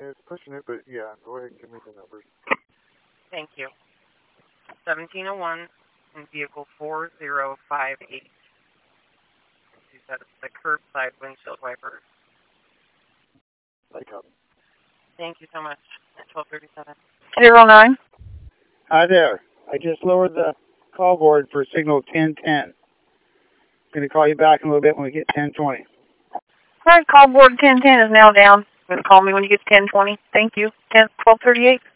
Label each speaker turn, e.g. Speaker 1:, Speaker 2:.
Speaker 1: It's pushing it, but yeah, go ahead and give me the numbers.
Speaker 2: Thank you. 1701 and vehicle 4058. She said it's the curbside windshield wipers.
Speaker 1: I copy.
Speaker 2: Thank you so much. 1237.
Speaker 3: 09.
Speaker 4: Hi there. I just lowered the call board for signal 1010. I'm going to call you back in a little bit when we get 1020.
Speaker 3: All right, call board 1010 is now down. Call me when you get 1020. Thank you. 1238.